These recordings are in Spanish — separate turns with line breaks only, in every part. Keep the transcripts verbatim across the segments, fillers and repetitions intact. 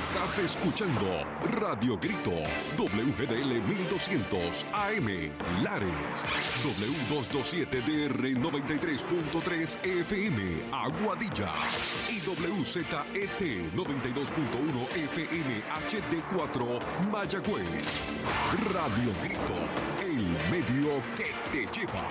Estás escuchando Radio Grito, W G D L mil doscientos A M, Lares, W doscientos veintisiete D R noventa y tres punto tres F M, Aguadilla, y W Z E T noventa y dos punto uno F M H D cuatro, Mayagüez. Radio Grito, el medio que te lleva.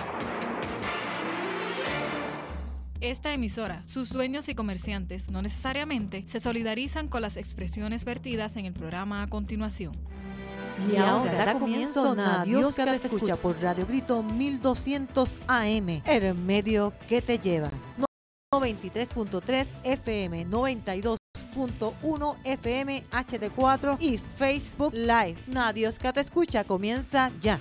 Esta emisora, sus dueños y comerciantes no necesariamente se solidarizan con las expresiones vertidas en el programa a continuación.
Y ahora da comienzo a Dios que te escucha por Radio Grito mil doscientos A M, el medio que te lleva. noventa y tres punto tres F M, noventa y dos punto uno F M H D cuatro y Facebook Live. Na Dios que te escucha comienza ya.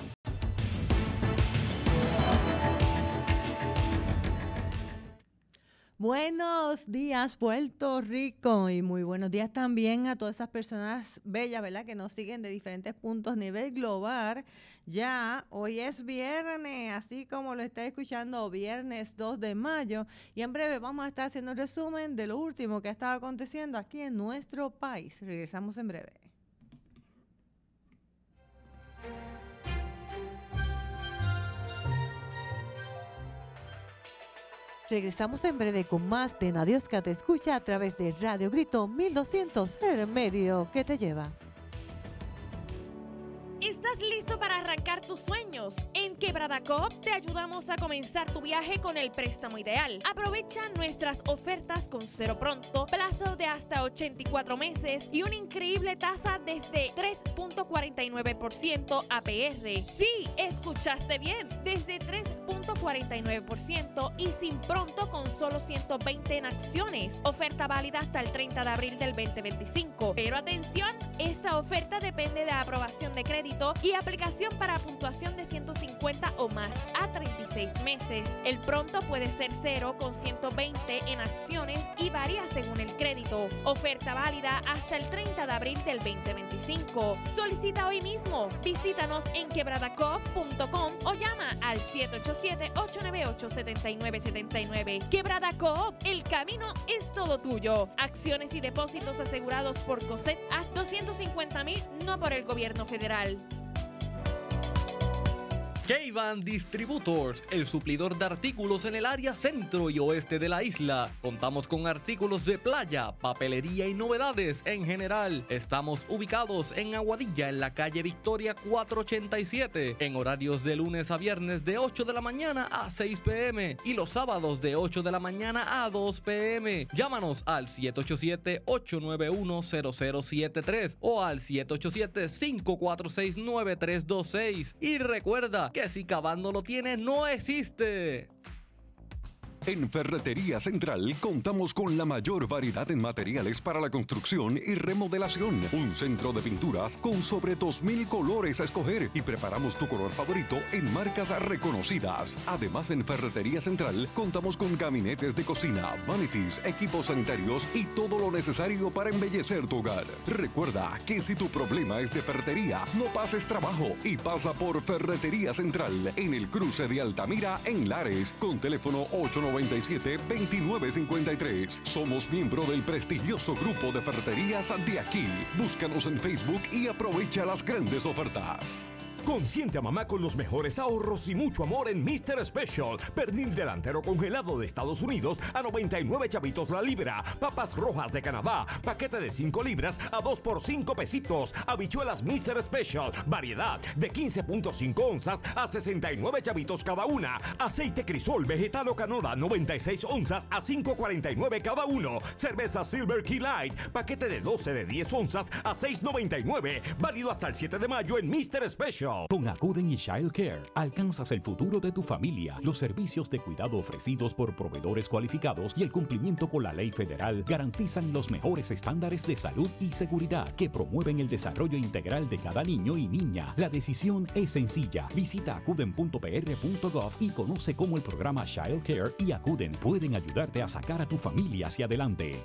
Buenos días, Puerto Rico, y muy buenos días también a todas esas personas bellas, ¿verdad?, que nos siguen de diferentes puntos a nivel global. Ya, hoy es viernes, así como lo está escuchando, viernes dos de mayo, y en breve vamos a estar haciendo un resumen de lo último que ha estado aconteciendo aquí en nuestro país. Regresamos en breve. Regresamos en breve con más de Na Dios que te escucha a través de Radio Grito mil doscientos, el medio que te lleva.
¿Estás listo para arrancar tus sueños? En Quebrada Coop te ayudamos a comenzar tu viaje con el préstamo ideal. Aprovecha nuestras ofertas con cero pronto, plazo de hasta ochenta y cuatro meses y una increíble tasa desde tres punto cuarenta y nueve por ciento A P R. Sí, escuchaste bien, desde tres punto cuarenta y nueve por ciento y sin pronto con solo ciento veinte en acciones. Oferta válida hasta el treinta de abril del veinte veinticinco. Pero atención, esta oferta depende de aprobación de crédito y aplicación para puntuación de ciento cincuenta o más a treinta y seis meses. El pronto puede ser cero con ciento veinte en acciones y varía según el crédito. Oferta válida hasta el treinta de abril del veinte veinticinco. Solicita hoy mismo. Visítanos en quebradacoop punto com o llama al siete ocho siete, ocho nueve ocho, siete nueve siete nueve. Quebrada Coop, el camino es todo tuyo. Acciones y depósitos asegurados por COSET a doscientos cincuenta mil, no por el gobierno federal.
K-Van Distributors, el suplidor de artículos en el área centro y oeste de la isla. Contamos con artículos de playa, papelería y novedades en general. Estamos ubicados en Aguadilla, en la calle Victoria cuatrocientos ochenta y siete, en horarios de lunes a viernes de ocho de la mañana a seis pe eme y los sábados de ocho de la mañana a dos pe eme. Llámanos al siete ocho siete, ocho nueve uno, cero cero siete tres o al siete ocho siete, cinco cuatro seis, nueve tres dos seis. Y recuerda que si cavando lo tiene, no existe.
En Ferretería Central contamos con la mayor variedad en materiales para la construcción y remodelación. Un centro de pinturas con sobre dos mil colores a escoger y preparamos tu color favorito en marcas reconocidas. Además, en Ferretería Central contamos con gabinetes de cocina, vanities, equipos sanitarios y todo lo necesario para embellecer tu hogar. Recuerda que si tu problema es de ferretería, no pases trabajo y pasa por Ferretería Central en el cruce de Altamira en Lares con teléfono ocho nueve siete, veintinueve cincuenta y tres. Somos miembro del prestigioso grupo de ferreterías de aquí. Búscanos en Facebook y aprovecha las grandes ofertas.
Consiente a mamá con los mejores ahorros y mucho amor en mister Special. Pernil delantero congelado de Estados Unidos a noventa y nueve chavitos la libra. Papas rojas de Canadá, paquete de cinco libras a dos por cinco pesitos. Habichuelas mister Special, variedad de quince punto cinco onzas a sesenta y nueve chavitos cada una. Aceite Crisol vegetal o canola noventa y seis onzas a cinco cuarenta y nueve cada uno. Cerveza Silver Key Light, paquete de doce de diez onzas a seis noventa y nueve. Válido hasta el siete de mayo en mister Special.
Con Acuden y Child Care alcanzas el futuro de tu familia. Los servicios de cuidado ofrecidos por proveedores cualificados y el cumplimiento con la ley federal garantizan los mejores estándares de salud y seguridad que promueven el desarrollo integral de cada niño y niña. La decisión es sencilla. Visita acuden punto p r punto gov y conoce cómo el programa Child Care y Acuden pueden ayudarte a sacar a tu familia hacia adelante.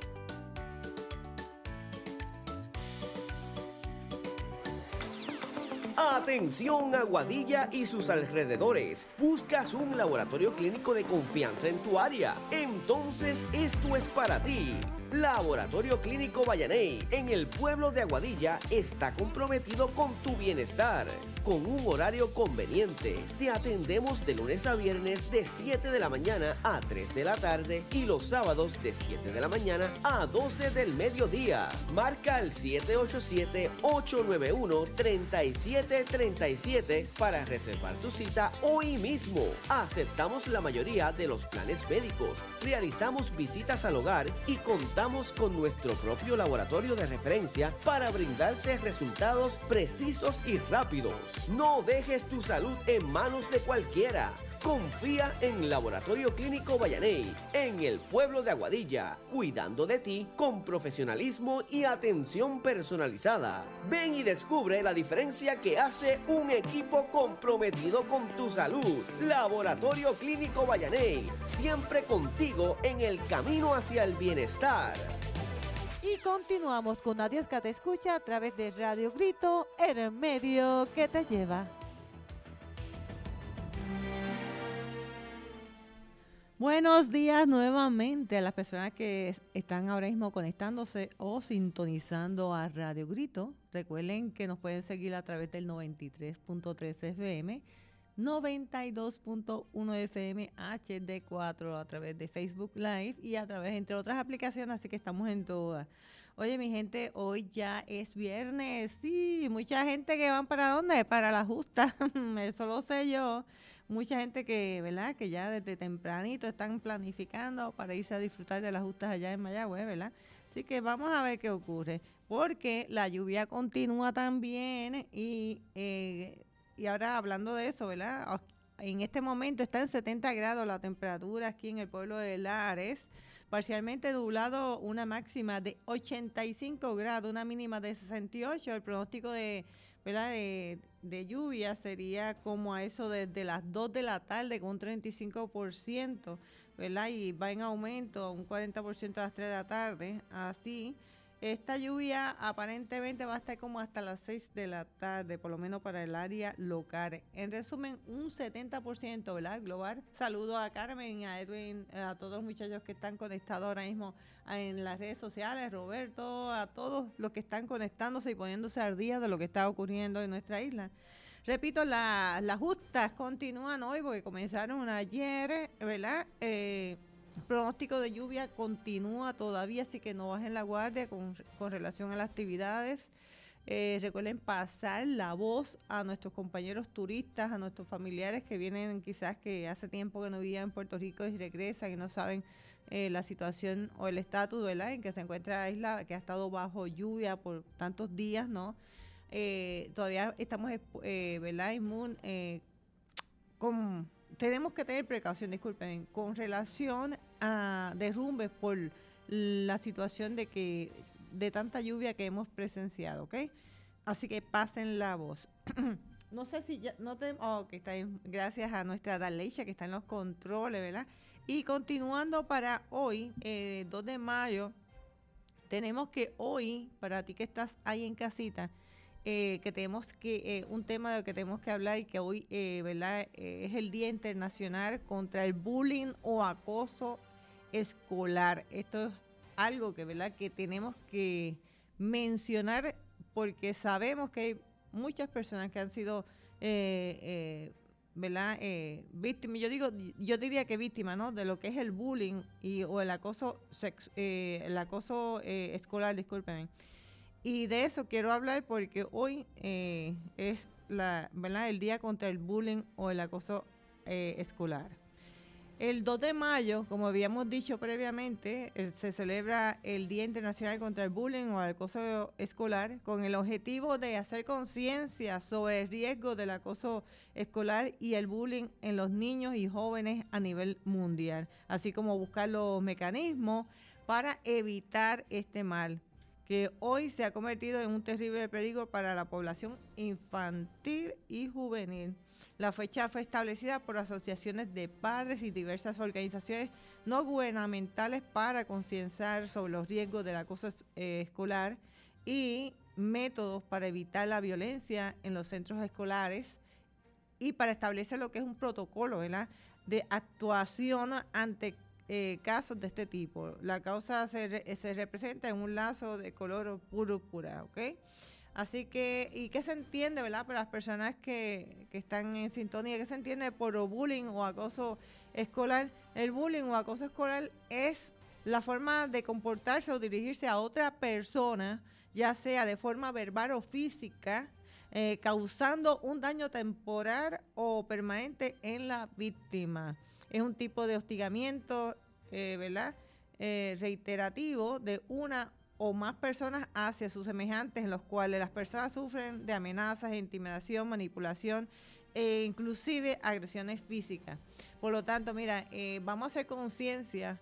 Atención Aguadilla y sus alrededores. ¿Buscas un laboratorio clínico de confianza en tu área? Entonces esto es para ti. Laboratorio Clínico Vallaney, en el pueblo de Aguadilla, está comprometido con tu bienestar. Con un horario conveniente, te atendemos de lunes a viernes de siete de la mañana a tres de la tarde y los sábados de siete de la mañana a doce del mediodía. Marca el siete ocho siete, ocho nueve uno, tres siete tres siete para reservar tu cita hoy mismo. Aceptamos la mayoría de los planes médicos, realizamos visitas al hogar y contamos con nuestro propio laboratorio de referencia para brindarte resultados precisos y rápidos. No dejes tu salud en manos de cualquiera. Confía en Laboratorio Clínico Vallaney, en el pueblo de Aguadilla, cuidando de ti con profesionalismo y atención personalizada. Ven y descubre la diferencia que hace un equipo comprometido con tu salud. Laboratorio Clínico Vallaney, siempre contigo en el camino hacia el bienestar.
Y continuamos con Adiós que te escucha a través de Radio Grito, el medio que te lleva. Buenos días nuevamente a las personas que están ahora mismo conectándose o sintonizando a Radio Grito. Recuerden que nos pueden seguir a través del noventa y tres punto tres F M, noventa y dos punto uno F M H D cuatro a través de Facebook Live y a través, entre otras aplicaciones, así que estamos en todas. Oye, mi gente, hoy ya es viernes, sí, mucha gente que van para ¿dónde? Para la justa, eso lo sé yo. Mucha gente que, ¿verdad? Que ya desde tempranito están planificando para irse a disfrutar de las justas allá en Mayagüez, ¿verdad? Así que vamos a ver qué ocurre, porque la lluvia continúa también y... Eh, Y ahora hablando de eso, ¿verdad? En este momento está en setenta grados la temperatura aquí en el pueblo de Lares. Parcialmente nublado, una máxima de ochenta y cinco grados, una mínima de sesenta y ocho. El pronóstico de, ¿verdad? de, de lluvia sería como a eso desde las dos de la tarde con un treinta y cinco por ciento, ¿verdad? Y va en aumento un cuarenta por ciento a las tres de la tarde, así. Esta lluvia aparentemente va a estar como hasta las seis de la tarde, por lo menos para el área local. En resumen, un setenta por ciento, ¿verdad? Global. Saludo a Carmen, a Edwin, a todos los muchachos que están conectados ahora mismo en las redes sociales, Roberto, a todos los que están conectándose y poniéndose al día de lo que está ocurriendo en nuestra isla. Repito, la, las justas continúan hoy porque comenzaron ayer, ¿verdad? Eh, pronóstico de lluvia continúa todavía, así que no bajen la guardia con, con relación a las actividades. Eh, recuerden pasar la voz a nuestros compañeros turistas, a nuestros familiares que vienen quizás que hace tiempo que no vivían en Puerto Rico y regresan y no saben eh, la situación o el estatus, ¿verdad?, en que se encuentra la isla, que ha estado bajo lluvia por tantos días, ¿no? Eh, todavía estamos, eh, ¿verdad?, inmun, eh, con... Tenemos que tener precaución, disculpen, con relación a derrumbes por la situación de que de tanta lluvia que hemos presenciado, ¿ok? Así que pasen la voz. No sé si ya, no te, oh, que está bien, gracias a nuestra Daleisha que está en los controles, ¿verdad? Y continuando para hoy, eh, dos de mayo, tenemos que hoy, para ti que estás ahí en casita, Eh, que tenemos que, eh, un tema de lo que tenemos que hablar y que hoy, eh, ¿verdad? Eh, es el Día Internacional contra el Bullying o Acoso Escolar. Esto es algo que, ¿verdad?, que tenemos que mencionar porque sabemos que hay muchas personas que han sido, eh, eh, ¿verdad?, eh, víctimas. Yo digo, yo diría que víctimas, ¿no?, de lo que es el bullying y, o el acoso, sex, eh, el acoso eh, escolar, discúlpenme. Y de eso quiero hablar porque hoy eh, es la, ¿verdad?, el día contra el bullying o el acoso eh, escolar. El dos de mayo, como habíamos dicho previamente, el, se celebra el Día Internacional contra el Bullying o el Acoso Escolar con el objetivo de hacer conciencia sobre el riesgo del acoso escolar y el bullying en los niños y jóvenes a nivel mundial, así como buscar los mecanismos para evitar este mal, que hoy se ha convertido en un terrible peligro para la población infantil y juvenil. La fecha fue establecida por asociaciones de padres y diversas organizaciones no gubernamentales para concienciar sobre los riesgos del acoso eh, escolar y métodos para evitar la violencia en los centros escolares y para establecer lo que es un protocolo, ¿verdad?, de actuación ante eh, casos de este tipo. La causa se, re, se representa en un lazo de color púrpura, ¿ok? Así que, ¿y qué se entiende, verdad, para las personas que, que están en sintonía? ¿Qué se entiende por bullying o acoso escolar? El bullying o acoso escolar es la forma de comportarse o dirigirse a otra persona, ya sea de forma verbal o física, eh, causando un daño temporal o permanente en la víctima. Es un tipo de hostigamiento, eh, ¿verdad? Eh, reiterativo de una o más personas hacia sus semejantes, en los cuales las personas sufren de amenazas, intimidación, manipulación e inclusive agresiones físicas. Por lo tanto, mira, eh, vamos a hacer conciencia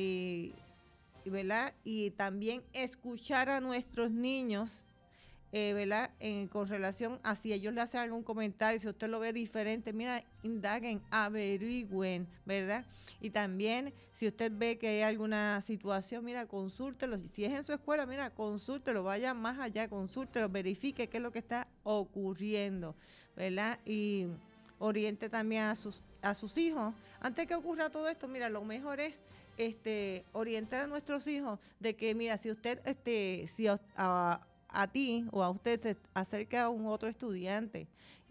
y, y, ¿verdad? Y también escuchar a nuestros niños, eh, ¿verdad? En, con relación a si ellos le hacen algún comentario, si usted lo ve diferente, mira, indaguen, averigüen, ¿verdad? Y también, si usted ve que hay alguna situación, mira, consúltelo. Si es en su escuela, mira, consúltelo, vaya más allá, consúltelo, verifique qué es lo que está ocurriendo, ¿verdad? Y oriente también a sus, a sus hijos. Antes que ocurra todo esto, mira, lo mejor es este orientar a nuestros hijos de que, mira, si usted, este, si a, a a ti o a usted se acerca a un otro estudiante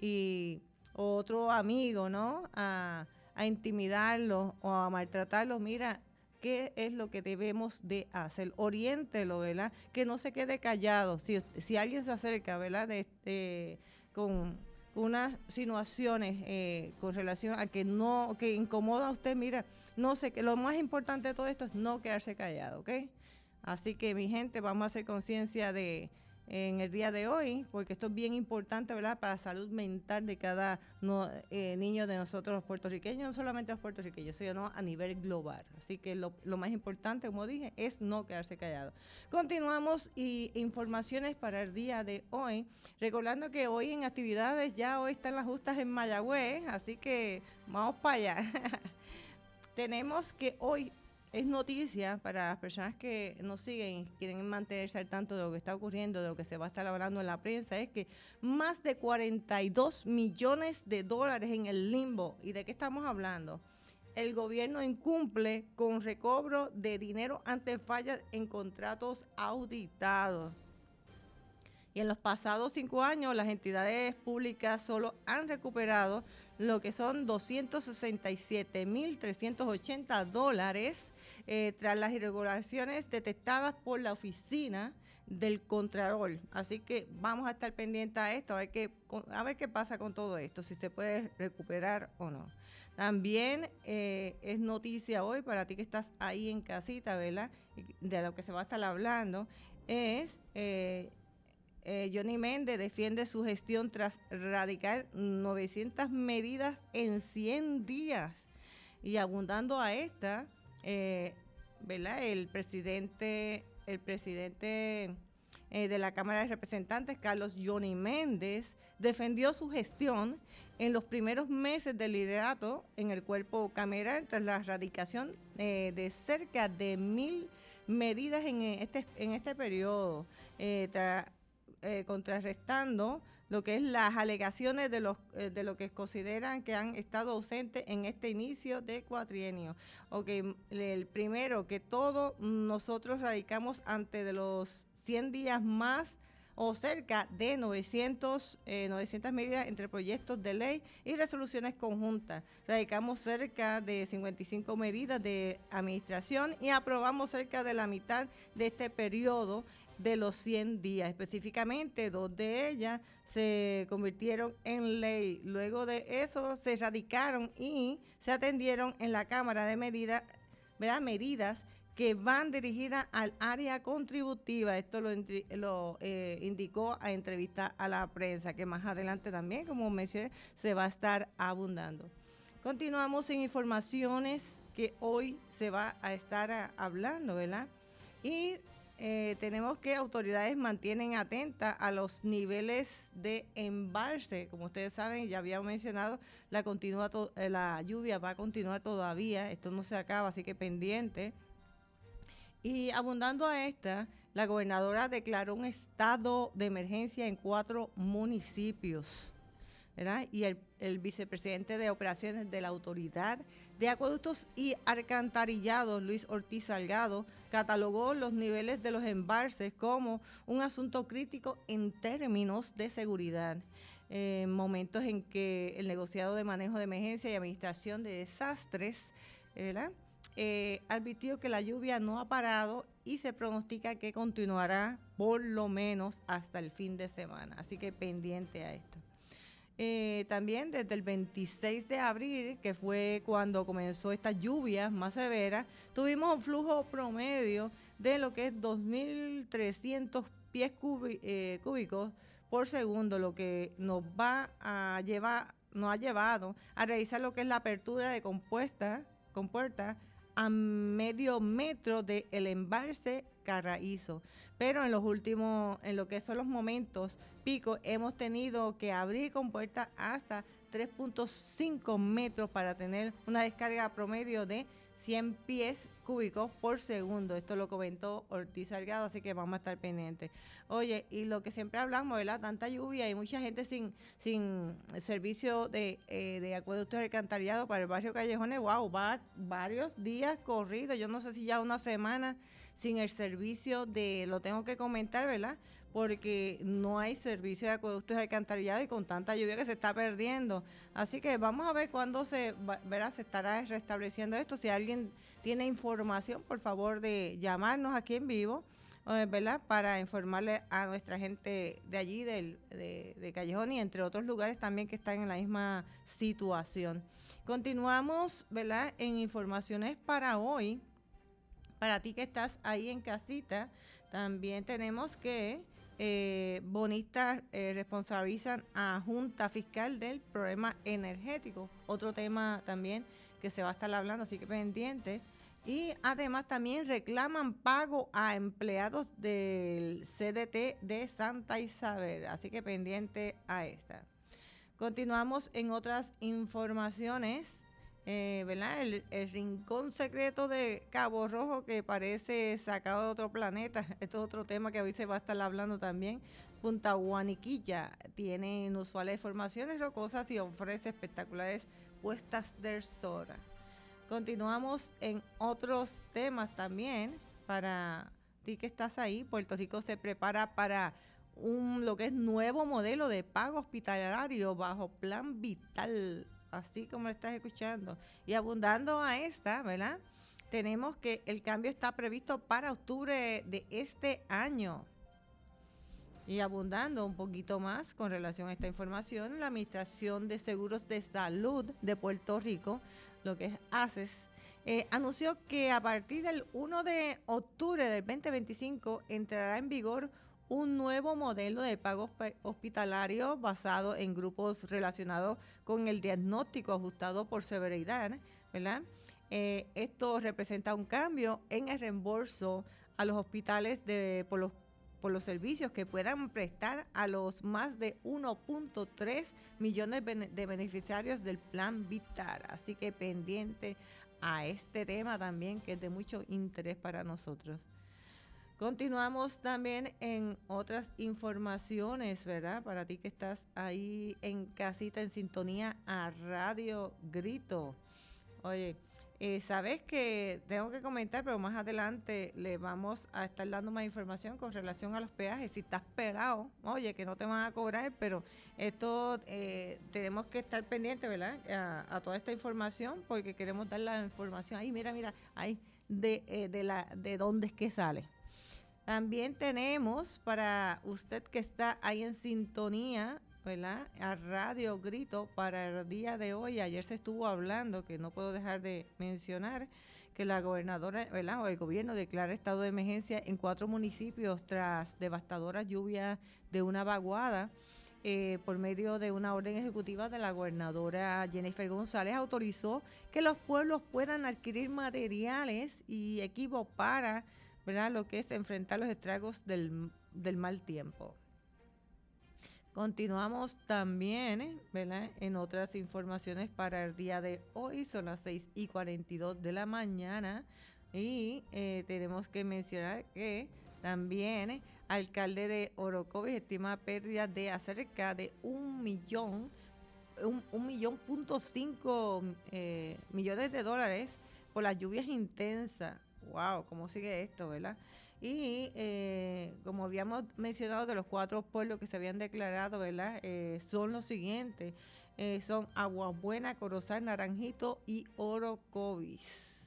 y otro amigo, ¿no? A, a intimidarlo o a maltratarlo, mira, ¿qué es lo que debemos de hacer? Oriéntelo, ¿verdad? Que no se quede callado. Si, si alguien se acerca, ¿verdad? De, de, con unas insinuaciones eh, con relación a que no, que incomoda a usted, mira, no sé, que lo más importante de todo esto es no quedarse callado, ¿ok? Así que, mi gente, vamos a hacer conciencia de en el día de hoy, porque esto es bien importante, ¿verdad?, para la salud mental de cada no, eh, niño de nosotros los puertorriqueños, no solamente los puertorriqueños, sino a nivel global. Así que lo, lo más importante, como dije, es no quedarse callado. Continuamos y informaciones para el día de hoy, recordando que hoy en actividades, ya hoy están las justas en Mayagüez, así que vamos para allá. Tenemos que hoy es noticia para las personas que nos siguen y quieren mantenerse al tanto de lo que está ocurriendo, de lo que se va a estar hablando en la prensa, es que más de cuarenta y dos millones de dólares en el limbo. ¿Y de qué estamos hablando? El gobierno incumple con recobro de dinero ante fallas en contratos auditados. Y en los pasados cinco años, las entidades públicas solo han recuperado lo que son doscientos sesenta y siete mil trescientos ochenta dólares eh, tras las irregularidades detectadas por la oficina del Contralor. Así que vamos a estar pendientes a esto, a ver qué, a ver qué pasa con todo esto, si se puede recuperar o no. También eh, es noticia hoy para ti que estás ahí en casita, ¿verdad? De lo que se va a estar hablando, es... Eh, Eh, Johnny Méndez defiende su gestión tras radicar novecientas medidas en cien días. Y abundando a esta, eh, ¿verdad? El presidente, el presidente eh, de la Cámara de Representantes, Carlos Johnny Méndez, defendió su gestión en los primeros meses del liderato en el cuerpo cameral tras la radicación eh, de cerca de mil medidas en este, en este periodo. Eh, tras Eh, contrarrestando lo que es las alegaciones de los eh, de lo que consideran que han estado ausentes en este inicio de cuatrienio. Okay, el primero, que todos nosotros radicamos ante de los cien días más o cerca de novecientos, eh, novecientas medidas entre proyectos de ley y resoluciones conjuntas. Radicamos cerca de cincuenta y cinco medidas de administración y aprobamos cerca de la mitad de este periodo de los cien días. Específicamente, dos de ellas se convirtieron en ley. Luego de eso se radicaron y se atendieron en la Cámara de Medidas, ¿verdad? Medidas que van dirigidas al área contributiva. Esto lo, lo eh, indicó a entrevista a la prensa, que más adelante también, como mencioné, se va a estar abundando. Continuamos en informaciones que hoy se va a estar a, hablando, ¿verdad? Y Eh, tenemos que autoridades mantienen atentas a los niveles de embalse. Como ustedes saben, ya habíamos mencionado, la, continua to- eh, la lluvia va a continuar todavía, esto no se acaba, así que pendiente. Y abundando a esta, la gobernadora declaró un estado de emergencia en cuatro municipios. ¿verdad? Y el, el vicepresidente de operaciones de la Autoridad de Acueductos y Alcantarillados, Luis Ortiz Salgado, catalogó los niveles de los embalses como un asunto crítico en términos de seguridad. En eh, momentos en que el negociado de manejo de emergencia y administración de desastres, ¿verdad? Eh, advirtió que la lluvia no ha parado y se pronostica que continuará por lo menos hasta el fin de semana. Así que pendiente a esto. Eh, también desde el veintiséis de abril, que fue cuando comenzó esta lluvia más severa, tuvimos un flujo promedio de lo que es dos mil trescientos pies cúbi- eh, cúbicos por segundo, lo que nos va a llevar, nos ha llevado a realizar lo que es la apertura de compuesta, compuerta a medio metro del embalse Carraízo. Pero en los últimos, en lo que son los momentos pico, hemos tenido que abrir compuertas hasta tres punto cinco metros para tener una descarga promedio de cien pies cúbicos por segundo. Esto lo comentó Ortiz Salgado, así que vamos a estar pendientes. Oye, y lo que siempre hablamos, ¿verdad? Tanta lluvia y mucha gente sin, sin servicio de, eh, de acueductos y alcantarillados para el barrio Callejones. Wow, va varios días corridos. Yo no sé si ya una semana sin el servicio de, lo tengo que comentar, ¿verdad? Porque no hay servicio de acueductos y alcantarillados y con tanta lluvia que se está perdiendo. Así que vamos a ver cuándo se, ¿verdad? Se estará restableciendo esto. Si alguien tiene información, por favor de llamarnos aquí en vivo, ¿verdad? Para informarle a nuestra gente de allí, del, de, de Callejón y entre otros lugares también que están en la misma situación. Continuamos, ¿verdad? En informaciones para hoy. Para ti que estás ahí en casita, también tenemos que eh, bonistas eh, responsabilizan a Junta Fiscal del problema energético. Otro tema también que se va a estar hablando, así que pendiente. Y además también reclaman pago a empleados del C D T de Santa Isabel, así que pendiente a esta. Continuamos en otras informaciones. Eh, ¿verdad? El, el rincón secreto de Cabo Rojo que parece sacado de otro planeta. Esto es otro tema que hoy se va a estar hablando también. Punta Guaniquilla tiene inusuales formaciones rocosas y ofrece espectaculares puestas del sol. Continuamos en otros temas también. Para ti que estás ahí, Puerto Rico se prepara para un lo que es nuevo modelo de pago hospitalario bajo Plan Vital, así como lo estás escuchando. Y abundando a esta, ¿verdad? Tenemos que el cambio está previsto para octubre de este año. Y abundando un poquito más con relación a esta información, la Administración de Seguros de Salud de Puerto Rico, lo que es ACES, eh, anunció que a partir del primero de octubre del veinte veinticinco entrará en vigor un nuevo modelo de pago hospitalario basado en grupos relacionados con el diagnóstico ajustado por severidad, ¿verdad? Eh, esto representa un cambio en el reembolso a los hospitales de, por, los, por los servicios que puedan prestar a los más de uno punto tres millones de beneficiarios del Plan Vital. Así que pendiente a este tema también, que es de mucho interés para nosotros. Continuamos también en otras informaciones, ¿verdad? Para ti que estás ahí en casita, en sintonía a Radio Grito. Oye, eh, sabes que tengo que comentar, pero más adelante le vamos a estar dando más información con relación a los peajes. Si estás pelado, oye, que no te van a cobrar, pero esto eh, tenemos que estar pendientes, ¿verdad? A, a toda esta información, porque queremos dar la información. Ahí, mira, mira, ahí, de, eh, de, la, de dónde es que sale. También tenemos para usted que está ahí en sintonía, ¿verdad? A Radio Grito para el día de hoy. Ayer se estuvo hablando, que no puedo dejar de mencionar, que la gobernadora, ¿verdad? O el gobierno declara estado de emergencia en cuatro municipios tras devastadoras lluvias de una vaguada. Eh, por medio de una orden ejecutiva de la gobernadora Jennifer González, autorizó que los pueblos puedan adquirir materiales y equipo para, ¿verdad?, lo que es enfrentar los estragos del, del mal tiempo. Continuamos también, ¿verdad?, en otras informaciones para el día de hoy. Son las seis y cuarenta y dos de la mañana y eh, tenemos que mencionar que también el alcalde de Orocovis estima pérdidas de acerca de un millón un, un millón punto cinco eh, millones de dólares por las lluvias intensas. Wow, ¿cómo sigue esto, verdad? Y eh, como habíamos mencionado, de los cuatro pueblos que se habían declarado, ¿verdad? Eh, son los siguientes. Eh, son Aguabuena, Corozal, Naranjito y Orocovis.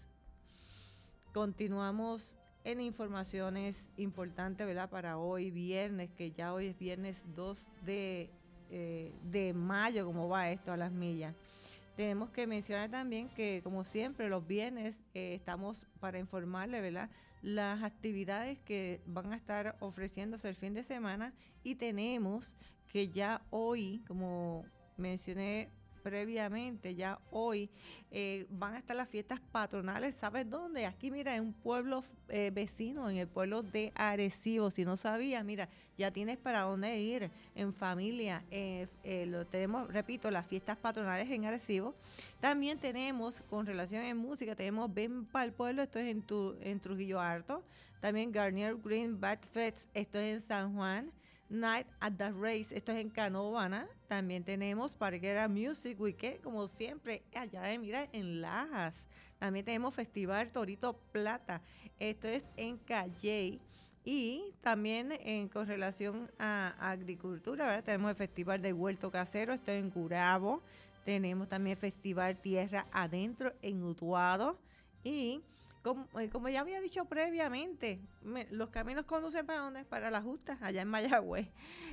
Continuamos en informaciones importantes, ¿verdad? Para hoy viernes, que ya hoy es viernes dos de, eh, de mayo, como va esto a las millas. Tenemos que mencionar también que, como siempre, los viernes eh, estamos para informarle, ¿verdad?, las actividades que van a estar ofreciéndose el fin de semana, y tenemos que ya hoy, como mencioné previamente, ya hoy eh, van a estar las fiestas patronales. ¿Sabes dónde? Aquí, mira, en un pueblo eh, vecino, en el pueblo de Arecibo. Si no sabías, mira, ya tienes para dónde ir en familia. Eh, eh, lo tenemos, repito, las fiestas patronales en Arecibo. También tenemos, con relación en música, tenemos Ven para el Pueblo, esto es en, tu, en Trujillo Alto. También Garnier Green Bat Fest, esto es en San Juan. Night at the Race, esto es en Canóvana. También tenemos Parguera Music Weekend, como siempre, allá de mira en Lajas. También tenemos Festival Torito Plata, esto es en Calley. Y también en, con relación a, a agricultura, ¿verdad?, tenemos el Festival del Huerto Casero, esto es en Gurabo. Tenemos también el Festival Tierra Adentro en Utuado. Y Como, como ya había dicho previamente, me, los caminos conducen para dónde? Para Las Justas, allá en Mayagüez.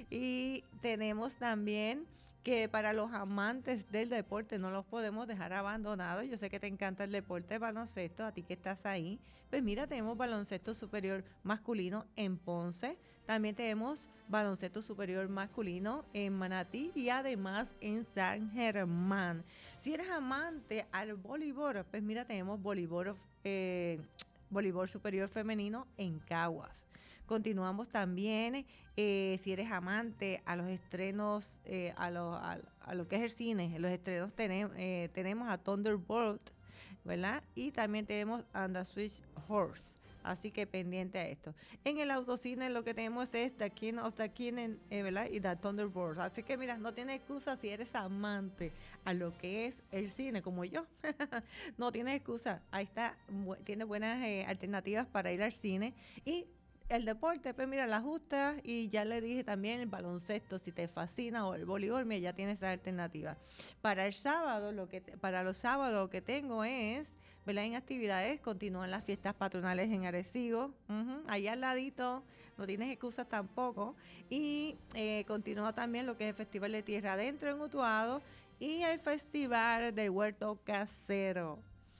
Y tenemos también que para los amantes del deporte no los podemos dejar abandonados. Yo sé que te encanta el deporte de baloncesto, a ti que estás ahí. Pues mira, tenemos baloncesto superior masculino en Ponce. También tenemos baloncesto superior masculino en Manatí y además en San Germán. Si eres amante al voleibol, pues mira, tenemos voleibol, eh, voleibol superior femenino en Caguas. Continuamos también, eh, si eres amante a los estrenos, eh, a, lo, a, a lo que es el cine, los estrenos tenemos, eh, tenemos a Thunderbolt, ¿verdad? Y también tenemos And the Switch Horse. Así que pendiente a esto. En el autocine lo que tenemos es The King of the King, eh, ¿verdad?, y The Thunderbolts. Así que mira, no tienes excusa si eres amante a lo que es el cine, como yo. No tienes excusa. Ahí está, tiene buenas eh, alternativas para ir al cine. Y el deporte, pues mira, Las Justas, y ya le dije también el baloncesto, si te fascina, o el voleibol, mira, ya tienes esa alternativa. Para el sábado, lo que te, para los sábados lo que tengo es, ¿verdad?, en actividades, continúan las fiestas patronales en Arecibo, uh-huh, ahí al ladito, no tienes excusas tampoco, y eh, continúa también lo que es el Festival de Tierra Adentro en Utuado, y el Festival de Huerto Casero.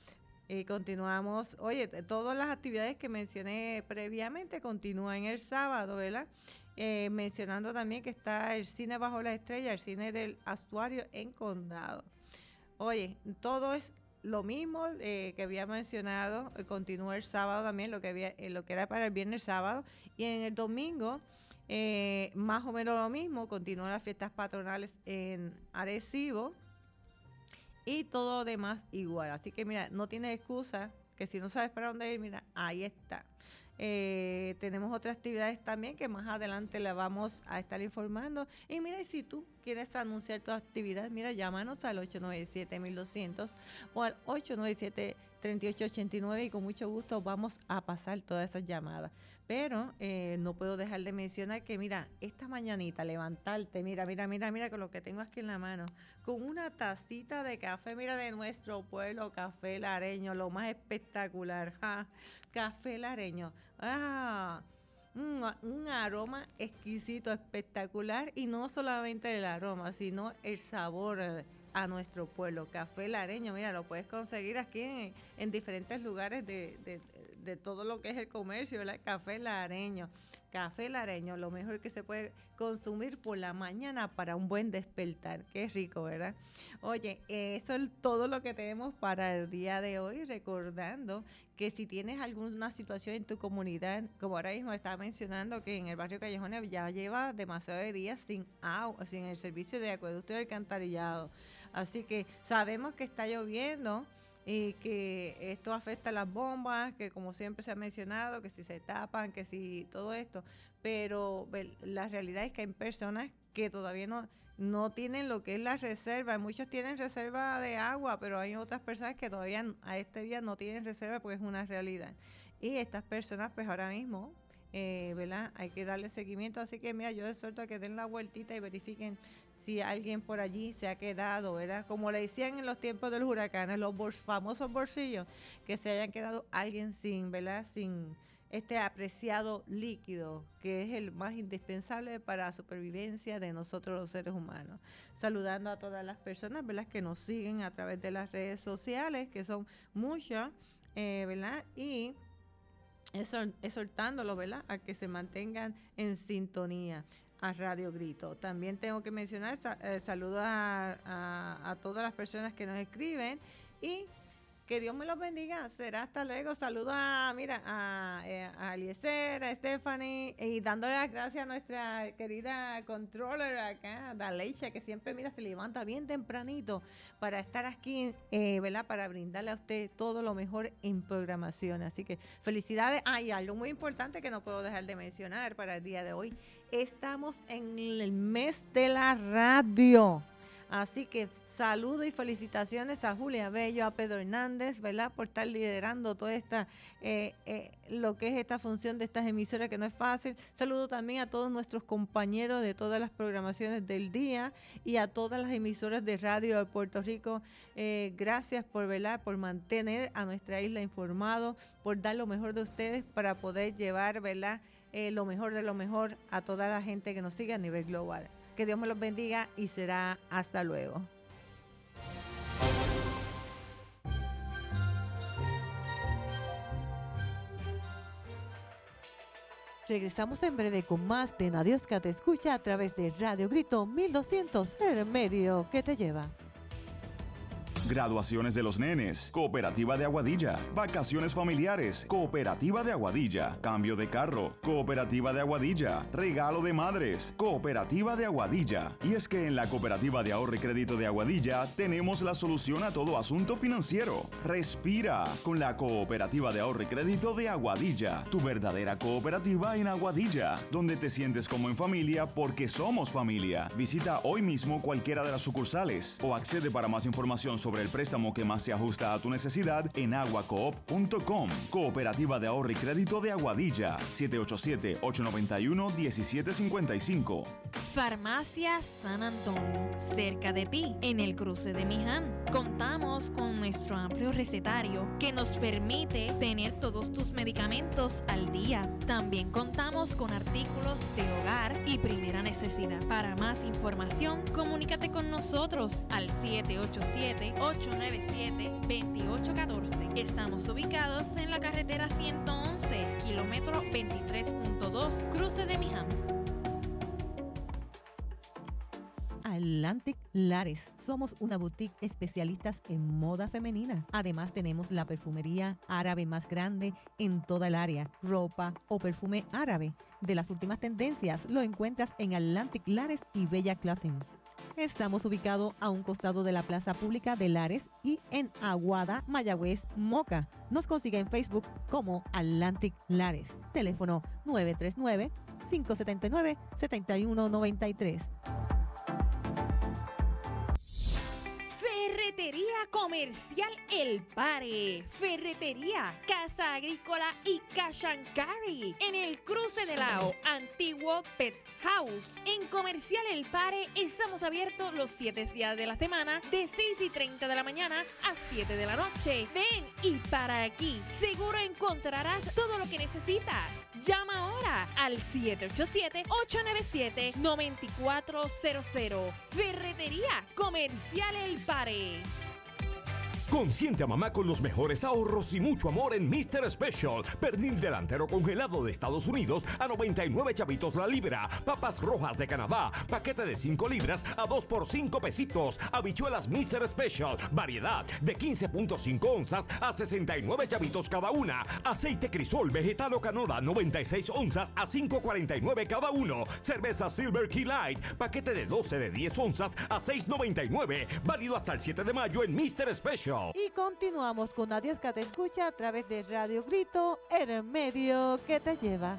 Y continuamos, oye, todas las actividades que mencioné previamente continúan el sábado, ¿verdad? Eh, mencionando también que está el Cine Bajo la Estrella, el Cine del Astuario en Condado. Oye, todo es lo mismo eh, que había mencionado, eh, continúa el sábado también, lo que, había, eh, lo que era para el viernes sábado, y en el domingo, eh, más o menos lo mismo, continúan las fiestas patronales en Arecibo, y todo demás igual. Así que mira, no tienes excusa, que si no sabes para dónde ir, mira, ahí está. Eh, tenemos otras actividades también que más adelante la vamos a estar informando. Y mira, y si tú quieres anunciar tu actividad, mira, llámanos al ocho nueve siete, mil doscientos o al ocho nueve siete, tres ocho ocho nueve, y con mucho gusto vamos a pasar todas esas llamadas. Pero eh, no puedo dejar de mencionar que, mira, esta mañanita levantarte, mira, mira, mira, mira con lo que tengo aquí en la mano, con una tacita de café, mira, de nuestro pueblo, Café Lareño, lo más espectacular, ¿ja? Café Lareño, ah, un, un aroma exquisito, espectacular, y no solamente el aroma, sino el sabor a nuestro pueblo. Café Lareño, mira, lo puedes conseguir aquí en, en diferentes lugares de, de, de todo lo que es el comercio, ¿verdad? Café Lareño. Café Lareño, lo mejor que se puede consumir por la mañana para un buen despertar. Qué rico, ¿verdad? Oye, eh, eso es todo lo que tenemos para el día de hoy, recordando que si tienes alguna situación en tu comunidad, como ahora mismo estaba mencionando que en el barrio Callejones ya lleva demasiados días sin agua, sin el servicio de acueducto y alcantarillado. Así que sabemos que está lloviendo y que esto afecta a las bombas, que como siempre se ha mencionado, que si se tapan, que si todo esto, pero la realidad es que hay personas que todavía no, no tienen lo que es la reserva. Muchos tienen reserva de agua, pero hay otras personas que todavía a este día no tienen reserva porque es una realidad. Y estas personas, pues ahora mismo, eh, ¿verdad? Hay que darle seguimiento. Así que, mira, yo les suelto a que den la vueltita y verifiquen si alguien por allí se ha quedado, ¿verdad? Como le decían en los tiempos de los huracanes, los bol- famosos bolsillos, que se hayan quedado alguien sin, ¿verdad? Sin este apreciado líquido, que es el más indispensable para la supervivencia de nosotros los seres humanos. Saludando a todas las personas, ¿verdad?, que nos siguen a través de las redes sociales, que son muchas, eh, ¿verdad? Y exhor- exhortándolos, ¿verdad?, a que se mantengan en sintonía a Radio Grito. También tengo que mencionar, sa- eh, saludos a, a, a todas las personas que nos escriben y que Dios me los bendiga. Será hasta luego. Saludos a, mira, a, eh, a Eliezer, a Stephanie, y dándole las gracias a nuestra querida controller acá, Daleisha, que siempre, mira, se levanta bien tempranito para estar aquí, eh, ¿verdad? Para brindarle a usted todo lo mejor en programación. Así que felicidades. Hay algo muy importante que no puedo dejar de mencionar para el día de hoy. Estamos en el mes de la radio. Así que saludo y felicitaciones a Julia Bello, a Pedro Hernández, ¿verdad?, por estar liderando toda esta, eh, eh, lo que es esta función de estas emisoras, que no es fácil. Saludo también a todos nuestros compañeros de todas las programaciones del día y a todas las emisoras de radio de Puerto Rico. Eh, gracias por, ¿verdad?, por mantener a nuestra isla informado, por dar lo mejor de ustedes para poder llevar, ¿verdad?, eh, lo mejor de lo mejor a toda la gente que nos sigue a nivel global. Que Dios me los bendiga y será hasta luego. Regresamos en breve con más de Nadiosca Te Escucha a través de Radio Grito mil doscientos, el medio que te lleva.
Graduaciones de los nenes, Cooperativa de Aguadilla. Vacaciones familiares, Cooperativa de Aguadilla. Cambio de carro, Cooperativa de Aguadilla. Regalo de madres, Cooperativa de Aguadilla. Y es que en la Cooperativa de Ahorro y Crédito de Aguadilla tenemos la solución a todo asunto financiero. Respira con la Cooperativa de Ahorro y Crédito de Aguadilla. Tu verdadera cooperativa en Aguadilla, donde te sientes como en familia porque somos familia. Visita hoy mismo cualquiera de las sucursales o accede para más información sobre el préstamo que más se ajusta a tu necesidad en aguacoop punto com. Cooperativa de Ahorro y Crédito de Aguadilla. siete ocho siete, ocho nueve uno, uno siete cinco cinco.
Farmacia San Antonio, cerca de ti, en el cruce de Miján. Contamos con nuestro amplio recetario que nos permite tener todos tus medicamentos al día. También contamos con artículos de hogar y primera necesidad. Para más información, comunícate con nosotros al siete ocho siete, ocho nueve siete, dos ocho uno cuatro. Estamos ubicados en la carretera ciento once, kilómetro veintitrés punto dos, cruce de Miján.
Atlantic Lares. Somos una boutique especialistas en moda femenina. Además, tenemos la perfumería árabe más grande en toda el área. Ropa o perfume árabe de las últimas tendencias lo encuentras en Atlantic Lares y Bella Clothing. Estamos ubicados a un costado de la Plaza Pública de Lares y en Aguada, Mayagüez, Moca. Nos consigue en Facebook como Atlantic Lares. Teléfono nueve tres nueve, cinco siete nueve, siete uno nueve tres.
Ferretería Comercial El Pare. Ferretería, Casa Agrícola y Cash and Carry. En el cruce de Lao, antiguo Pet House. En Comercial El Pare estamos abiertos los siete días de la semana, de seis y treinta de la mañana a siete de la noche. Ven y para aquí. Seguro encontrarás todo lo que necesitas. Llama ahora al siete ocho siete, ocho nueve siete, nueve cuatro cero cero. Ferretería Comercial El Pare.
Consiente a mamá con los mejores ahorros y mucho amor en mister Special. Pernil delantero congelado de Estados Unidos a noventa y nueve chavitos la libra. Papas rojas de Canadá, paquete de cinco libras a dos por cinco pesitos. Habichuelas mister Special, variedad de quince punto cinco onzas a sesenta y nueve chavitos cada una. Aceite Crisol vegetal o canola noventa y seis onzas a cinco cuarenta y nueve cada uno. Cerveza Silver Key Light, paquete de doce de diez onzas a seis noventa y nueve. Válido hasta el siete de mayo en mister Special.
Y continuamos con Nadiosca Te Escucha a través de Radio Grito, el medio que te lleva.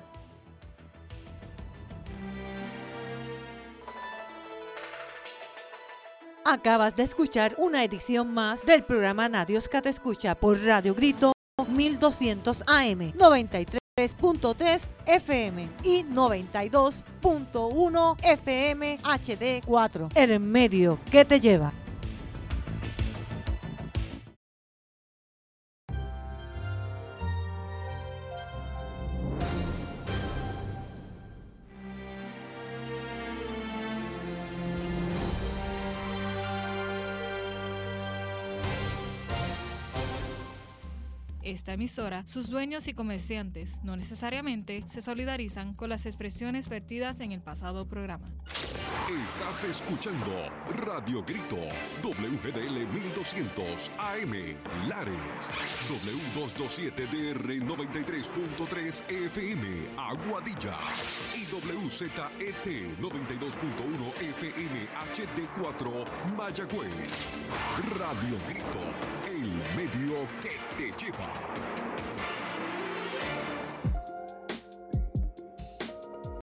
Acabas de escuchar una edición más del programa Nadios que te escucha por Radio Grito mil doscientos A M, noventa y tres punto tres F M y noventa y dos punto uno F M H D cuatro. El medio que te lleva.
Esta emisora, sus dueños y comerciantes no necesariamente se solidarizan con las expresiones vertidas en el pasado programa.
Estás escuchando Radio Grito, W G D L mil doscientos A M, Lares, W doscientos veintisiete D R noventa y tres punto tres F M, Aguadilla, y W Z E T noventa y dos punto uno F M H D cuatro, Mayagüez. Radio Grito, el medio que te lleva.